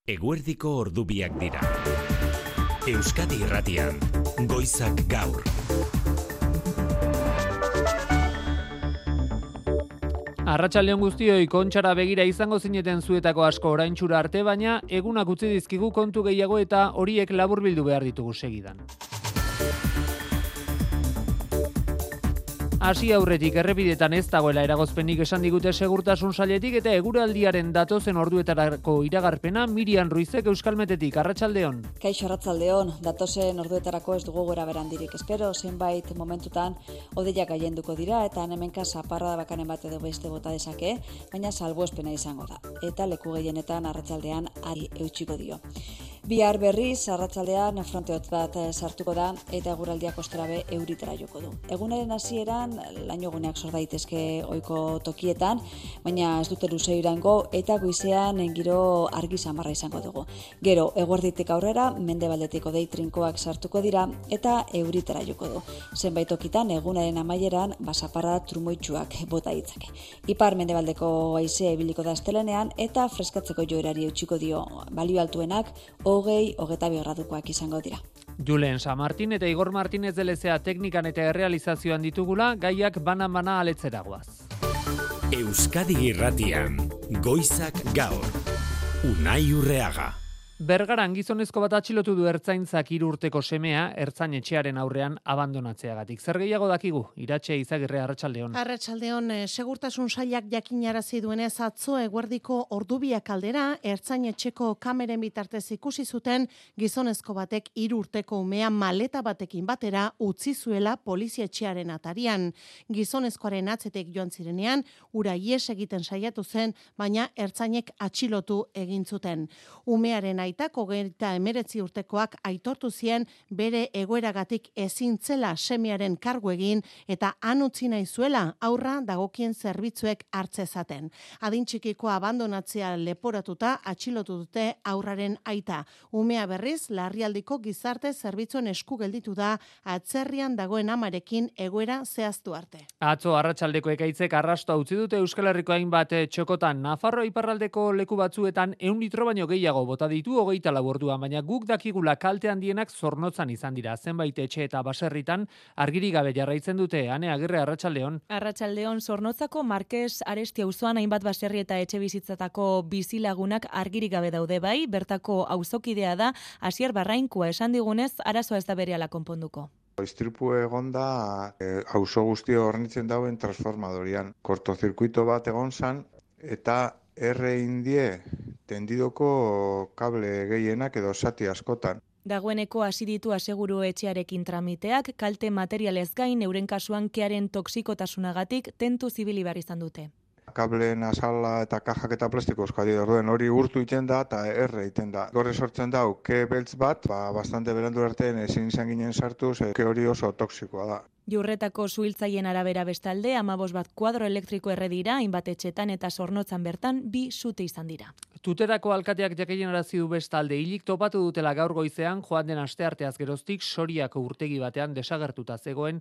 Eguerdiko ordubiak dira. Euskadi Irratian, Goizak Gaur. Arratsaldeon guztioi, Kontxara begira izango zineten zuetako asko oraintxura arte, baina egunak utzi dizkigu kontu gehiago eta horiek laburbildu behar ditugu segidan. Hasi aurretik errepidetan ez dagoela eragozpenik esan digute segurtasun sailetik eta eguraldiaren datozen orduetarako iragarpena Miriam Ruizek Euskalmetetik. Arratsaldeon. Kaixo, arratsaldeon. Datozen orduetarako ez dugu gora berandirik espero, zenbait momentutan hodeiak gailenduko dira eta hemenka zaparrada bakanen bat edo beste bota dezake, baina salbuespena izango da. Eta leku gehienetan arratsaldean ari eutsiko dio. Bihar berriz arratsaldean fronte hotz bat sartuko da eta eguraldiak osterabe euritara joko du. Egunaren hasieran lainoguneak sor daitezke ohiko tokietan, baina ez dute luze iraungo eta goizean giro argi samarra izango dugu. Gero eguerditik aurrera mendebaldetik hodei trinkoak sartuko dira eta euritara joko du. Zenbait tokitan egunaren amaieran zaparrada trumoitsuak bota ditzake. Ipar mendebaldeko haizea ibiliko da astelehenean eta freskatzeko joerari eutsiko dio. Balio altuenak 20-22 gradukoak izango dira. Julen San Martin eta Igor Martinez de Lezea teknikan eta errealizazioan ditugula, gaiak bana aletzera goaz. Euskadi Irratian, Goizak Gaur. Unai Urreaga. Bergaran gizonezko bat atxilotu du ertzaintzak 3 urteko semea ertzain-etxearen aurrean abandonatzeagatik. Zer gehiago dakigu? Iratxe Izagirre, arratsaldeon. Arratsaldeon, segurtasun sailak jakinarazi duenez atzo eguerdiko ordubiak aldera ertzain-etxeko kameren bitartez ikusi zuten gizonezko batek 3 urteko umea maleta batekin batera utzi zuela polizia-etxearen atarian. Gizonezkoaren atzetek joan zirenean, ura ihes egiten saiatu zen, baina ertzainek atxilotu egin zuten. Umearen aitak 39 urtekoak aitortu zien bere egoeragatik ezin zela semearen kargu egin eta han utzi nahi zuela aurra dagokien zerbitzuek hartzezaten. Adin txikikoa abandonatzea leporatuta atxilotu dute aurraren aita. Umea berriz larrialdiko gizarte zerbitzuen esku gelditu da atzerrian dagoen amarekin egoera zehaztu arte. Atzo arratsaldeko ekaitzek arrastoa utzi dute Euskal Herriko hainbat txokotan. Nafarroa iparraldeko leku batzuetan 100 litro baino gehiago bota ditu 24 orduan, baina guk dakigula kalte handienak Zornotzan izan dira. Zenbait etxe eta baserritan argirik gabe jarraitzen dute. Ane Agirre, arratsaldeon. Arratsaldeon, Zornotzako Markes Aresti auzoan hainbat baserri eta etxe bizitzatako bizilagunak argirik gabe daude bai, bertako auzokidea da Asier Barrainkua esan digunez, arazoa ez da berehala konponduko. Istripu egonda auzo guztio hornitzen dauen transformadorian. Kortozirkuito bat egon zan eta R-indie tendidoko kable gehienak edo zati askotan. Dagoeneko hasi ditu aseguru etxearekin tramiteak, kalte materialez gain euren kasuan kearen toksikotasunagatik tentu zibili behar izan dute. Kableen azala eta kajak eta plastiko euskadi orduen hori urtu iten da eta erre iten da. Gorre sortzen da, ke beltz bat, bastante berandu artean ezin izan ginen sartuz, ke hori oso toksikoa da. Jurretako suhiltzaien arabera bestalde, 15 bat kuadro elektriko erredira, hainbat etxetan eta Zornotzan bertan 2 sute izan dira. Tuterako alkateak jakinarazi du bestalde hilik topatu dutela gaur goizean joan den astearteaz geroztik Soriako urtegi batean desagertuta zegoen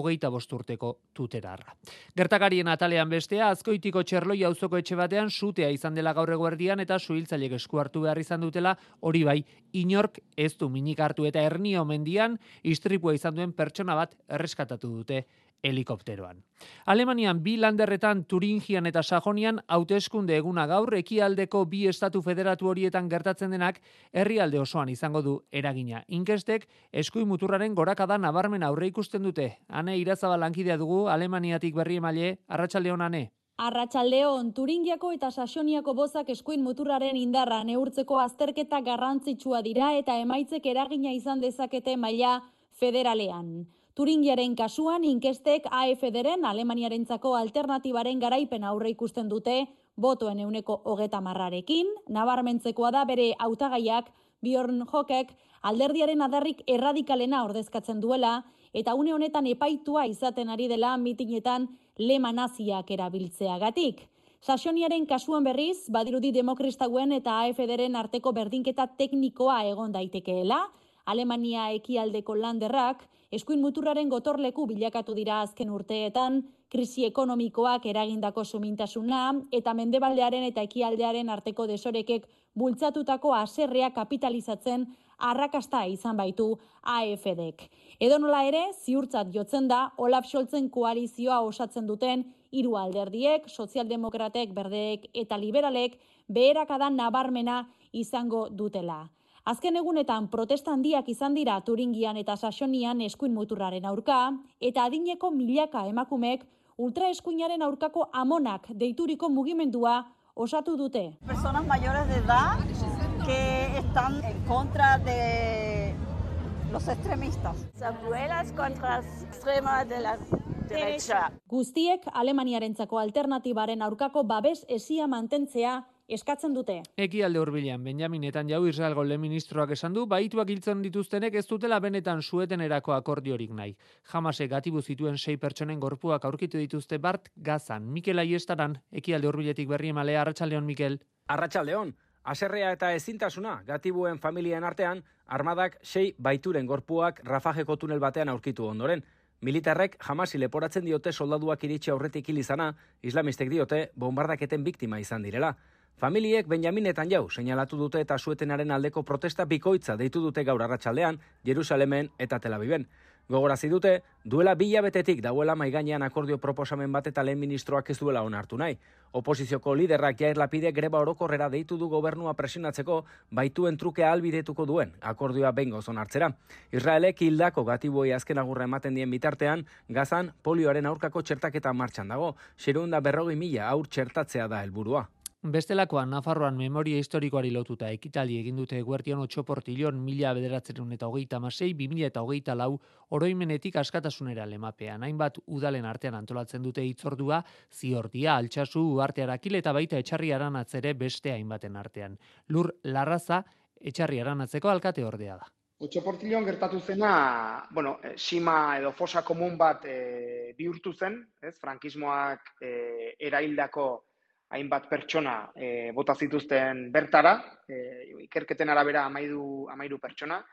25 urteko tuterarra. Gertakarien atalean bestea, Azkoitiko Txerloi auzoko etxe batean sutea izan dela gaur eguerdian eta suhiltzaileek esku hartu behar izan dutela, hori bai, inork ez du minik hartu eta Hernio mendian istripua izan duen pertsona bat erreskatatu dute helikopteroan. Alemanian 2 landerretan Turingian eta Sajonian hauteskunde eguna gaur, ekialdeko 2 estatu federatu horietan gertatzen denak herrialde osoan izango du eragina. Inkestek eskuin muturraren gorakada nabarmen aurre ikusten dute. Ane Irazabal lankidea dugu Alemaniatik berri emaile, arratsaldeon Ane. Arratsaldeon, Turingiako eta Saxoniako bozak eskuin muturraren indarra neurtzeko azterketa garrantzitsua dira eta emaitzek eragina izan dezakete maila federalean. Turingiaren kasuan inkestek AfD-ren Alemaniarentzako alternatibaren garaipen aurre ikusten dute botoen 30%rekin, nabarmentzekoa da bere hautagaiak Björn Höckek alderdiaren adarrik erradikalena ordezkatzen duela eta une honetan epaitua izaten ari dela mitinetan lema naziak erabiltzeagatik. Saxoniaren kasuan berriz, badirudi demokrastauen eta AfD-ren arteko berdinketa teknikoa egon daitekeela, Alemania ekialdeko landerrak eskuin muturraren gotorleku bilakatu dira azken urteetan, krisi ekonomikoak eragindako sumintasuna eta mendebaldearen eta ekialdearen arteko desorekek bultzatutako haserrea kapitalizatzen arrakasta izan baitu AFDek. Edonola ere, ziurtzat jotzen da Olaf Scholzen koalizioa osatzen duten hiru alderdiek, sozialdemokratek, berdeek eta liberalek beherakada nabarmena izango dutela. Azken egunetan protesta handiak izan dira Turingian eta Saxonian eskuin muturraren aurka, eta adineko milaka emakumeek ultraeskuinaren aurkako amonak deituriko mugimendua osatu dute. Personas mayores de edad que están en contra de los extremistas. Abuelas contra extrema de la derecha. Guztiek Alemaniarentzako alternatibaren aurkako babes esia mantentzea eskatzen dute. Ekialde hurbilean Benjamin Netanyahu Israelgo lehen ministroak esan du, bahituak hiltzen dituztenek ez dutela benetan suetenerako akordiorik nahi. Hamasek gatibu zituen 6 pertsonen gorpuak aurkitu dituzte bart Gazan. Mikel Aiestaran, Ekialde hurbiletik berri emalea, Arratsaldeon Mikel. Arratsaldeon. Haserrea eta ezintasuna gatibuen familien artean, armadak 6 baituren gorpuak Rafajeko tunel batean aurkitu ondoren. Militarrek Hamasi leporatzen diote soldaduak iritsi aurretik hil izana, islamistek diote bombardaketen biktima izan direla. Familiek Benjamin Netanyahu seinalatu dute eta suetenaren aldeko protesta bikoitza deitu dute gaur arratsaldean Jerusalemen eta Tel Aviven. Gogorazi dute, duela 2 hilabetetik dauela maigainean akordio proposamen bat eta lehen ministroak ez duela onartu nahi. Oposizioko liderrak Yair Lapidek greba orokorrera deitu du gobernua presionatzeko baituen trukea ahalbidetuko duen akordioa behingoz onartzera. Israelek hildako gatibuei azken agurra ematen dien bitartean, Gazan polioaren aurkako txertaketa martxan dago, 640.000 haur txertatzea da helburua. Bestelakoan, Nafarroan memoria historikoari lotuta ekitali egin dute Eguerdion 8.1936-2026-2024 oroimenetik askatasunera lemapean. Hainbat udalen artean antolatzen dute hitzordua, Ziordia, Altsasu, Uharte Arakil eta baita Etxarri Aranatz ere beste hainbaten artean. Lur Larraza, Etxarri Aranatzeko alkate ordea da. Otxoportilloan gertatu zena, sima edo fosa komun bat bihurtu zen, frankismoak eraildako hainbat pertsona bota zituzten bertara, ikerketen arabera 13 pertsona,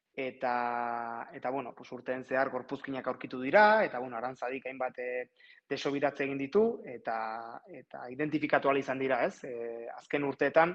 eta urteen zehar gorpuzkinak aurkitu dira, eta arantzadik hainbat desobiratze egin ditu, eta identifikatu ahal izan dira, azken urteetan,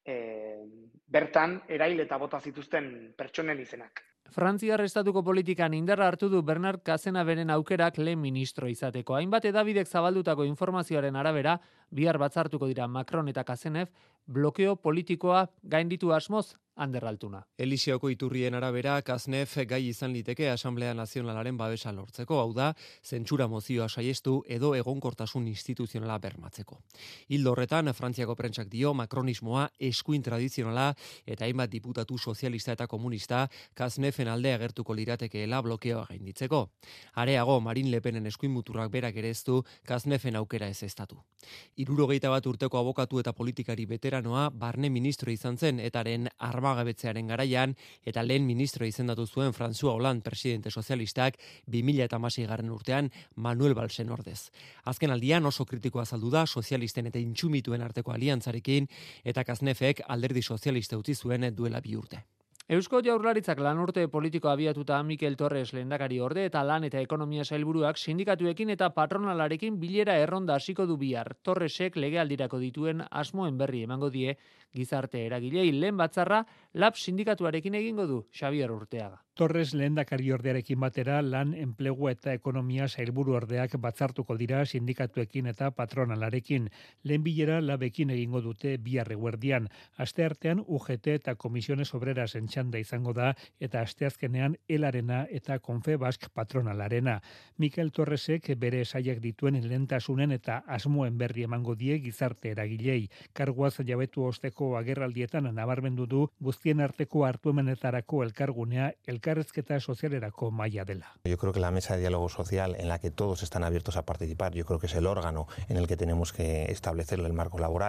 bertan erail eta bota zituzten pertsonen izenak. Frantziar estatuko politikan indarra hartu du Bernard Cazenaberen aukerak lehen ministro izateko. Hainbat hedabidek zabaldutako informazioaren arabera, bihar batzartuko dira Macron eta Cazeneuve, blokeo politikoa gainditu asmoz Anderraltuna. Eliseoko iturrien arabera, Cazeneuve gai izan liteke Asamblea Nazionalaren babesa lortzeko, hau da, zentsura mozioa saiestu edo egonkortasun instituzionala bermatzeko. Hildo horretan, Frantziako prentsak dio Macronismoa eskuin tradizionala eta hainbat diputatu sozialista eta komunista Cazeneuven alde agertuko liratekeela blokeoa gainditzeko. Areago, Marine Le Penen eskuin muturrak berak ere ez du Cazeneuven aukera ez estatu. 71 urteko abokatu eta politikari veteranoa barne ministro izan zen etaren armagabetzearen garaian eta lehen ministro izendatu zuen François Hollande presidente sozialistak 2016 urtean Manuel Valsen ordez. Azken aldian oso kritikoa azaldu da sozialisten eta intsumituen arteko aliantzarekin eta Cazeneuvek alderdi sozialista utzi zuen duela 2 urte. Eusko Jaurlaritzak lanurte politiko abiatuta Mikel Torres lehendakari orde eta lan eta ekonomia sailburuak sindikatuekin eta patronalarekin bilera erronda hasiko du bihar. Torresek legealdirako dituen asmoen berri emango die gizarte eragilei. Lehen batzarra LAB sindikatuarekin egingo du Xabier Urteaga. Torres lehendakari ordearekin batera lan enplegua eta ekonomia sailburu ordeak batzartuko dira sindikatuekin eta patronalarekin. Lehen bilera LABekin egingo dute bihar eguerdian. Asteartean UGT eta Comisiones Obreras txanda izango da eta asteazkenean Elarena eta Confebask patronalarena. Mikel Torresek bere saiak dituen lehentasunen eta asmoen berri emango die gizarte eragilei. Karguaz jabetu osteko agerraldietan nabarmendu du guztien arteko hartuemenetarako elkargunea elkarrezketa sozialerako maila dela. Yo creo que la mesa de diálogo social en la que todos están abiertos a participar, yo creo que es el órgano en el que tenemos que establecer el marco laboral.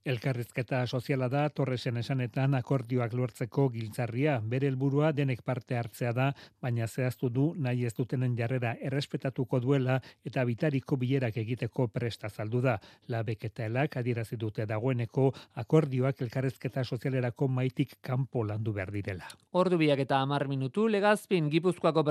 Elkarrizketa soziala da Torresen esanetan akordioak lortzeko giltzarria. Bere helburua denek parte hartzea da, baina zehaztu du nahi ez dutenen jarrera errespetatuko duela eta bitariko bilerak egiteko prest azaldu da. Labek eta elak adierazi dute dagoeneko akordioak elkarrizketa sozialerako maitik kanpo landu behar direla. Ordu biak eta 10 minutu, Legazpin Gipuzkoako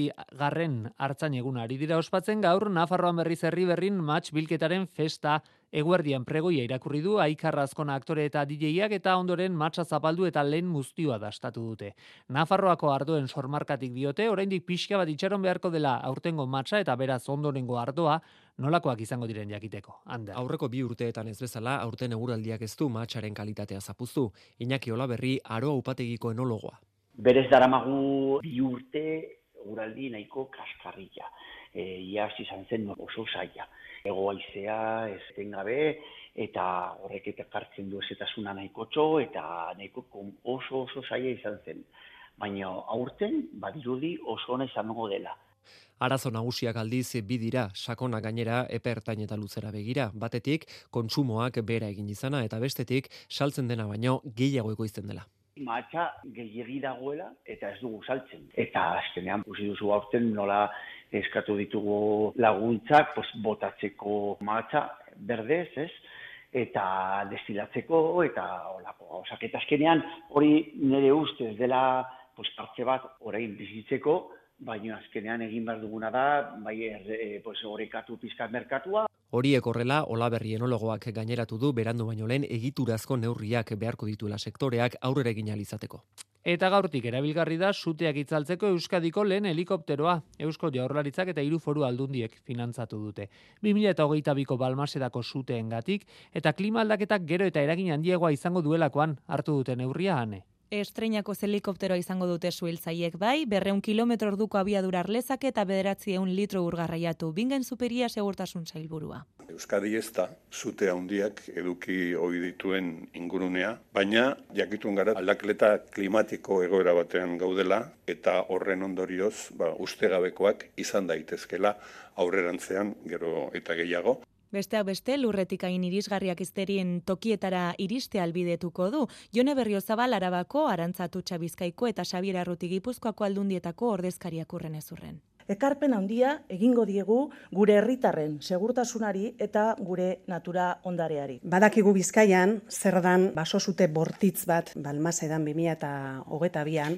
40. hartzain eguna ari dira ospatzen gaur, Nafarroan berriz herri berrin match bilketaren festa eguerdian pregoia irakurri du Aikar Azkona aktore eta DJak eta ondoren matcha zapaldu eta lehen muztioa dastatu dute. Nafarroako ardoen sormarkatik diote, oraindik pixka bat itxaron beharko dela aurtengo matcha eta beraz ondorengo ardoa nolakoak izango diren jakiteko. Ander. Aurreko 2 urteetan ez bezala, aurten eguraldiak ez du matxaren kalitatea zapuztu. Iñaki Olaberri, Aroa upategiko enologoa. Berez daramagu 2 urte eguraldi nahiko kaskarrila. Iaz izan zen oso zaila. Egoaizea ez tengabe eta horrek eta kartzen du ezetasuna nahikotxo eta nahiko oso zaila izan zen. Baina aurten badirudi oso ona izango dela. Arazo nagusiak aldiz bi dira, sakona gainera epe ertain eta luzera begira. Batetik, kontsumoak behera egin izana eta bestetik, saltzen dena baino gehiago ekoizten dela. Matxa gehiegi dagoela eta ez dugu saltzen. Eta azkenean ikusi duzu aurten nola eskatu ditugu laguntzak botatzeko matxa berdez, ez? Eta destilatzeko eta olako gauzak. Eta azkenean hori nire ustez dela partze bat orain bizitzeko, baina azkenean egin behar duguna da, horrekatu pizkat merkatua. Horiek horrela, Olaberri enologoak gaineratu du berandu baino lehen egiturazko neurriak beharko dituela sektoreak aurrera egin ahal izateko. Eta gaurtik erabilgarri da suteak itzaltzeko Euskadiko lehen helikopteroa. Eusko Jaurlaritzak eta 3 foru aldundiek finantzatu dute. 2022ko Balmasedako suteengatik eta klima aldaketak gero eta eragin handiagoa izango duelakoan hartu dute neurria ane. Estreinako helikopteroa izango dute suhiltzaiek bai, 200 km orduko abiadura lezake eta 900 litro ur garraiatu. Bingen Zupiria segurtasun sailburua. Euskadi ez da sute handiak eduki ohi dituen ingurunea, baina jakitun gara aldaketa klimatiko egoera batean gaudela eta horren ondorioz ustegabekoak izan daitezkela aurrerantzean gero eta gehiago. Besteak beste, lurretik hain irisgarriak izterien tokietara iriste albidetuko du. Jone Berriozabal Arabako, Arantzatutxa Bizkaiko eta Xabier Arruti Gipuzkoako aldundietako ordezkariak urren ezurren. Ekarpen handia egingo diegu gure herritarren segurtasunari eta gure natura ondareari. Badakigu Bizkaian zer dan basosute bortitz bat Balmasedan 2022an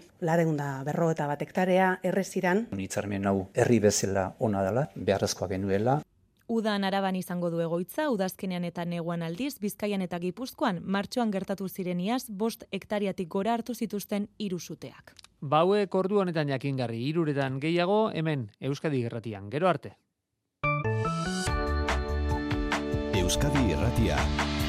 451 hektarea erreziran. Hitzarmen hau herri bezala ona dela, beharrezkoa genuela. Udan Araban izango du egoitza, udazkenean eta neguan aldiz, Bizkaian eta Gipuzkoan, martxoan gertatu ziren iaz, 5 hektariatik gora hartu zituzten 3 suteak. Bauek ordu honetan jakingarri, 3 gehiago, hemen Euskadi Irratian. Gero arte. Euskadi Irratia.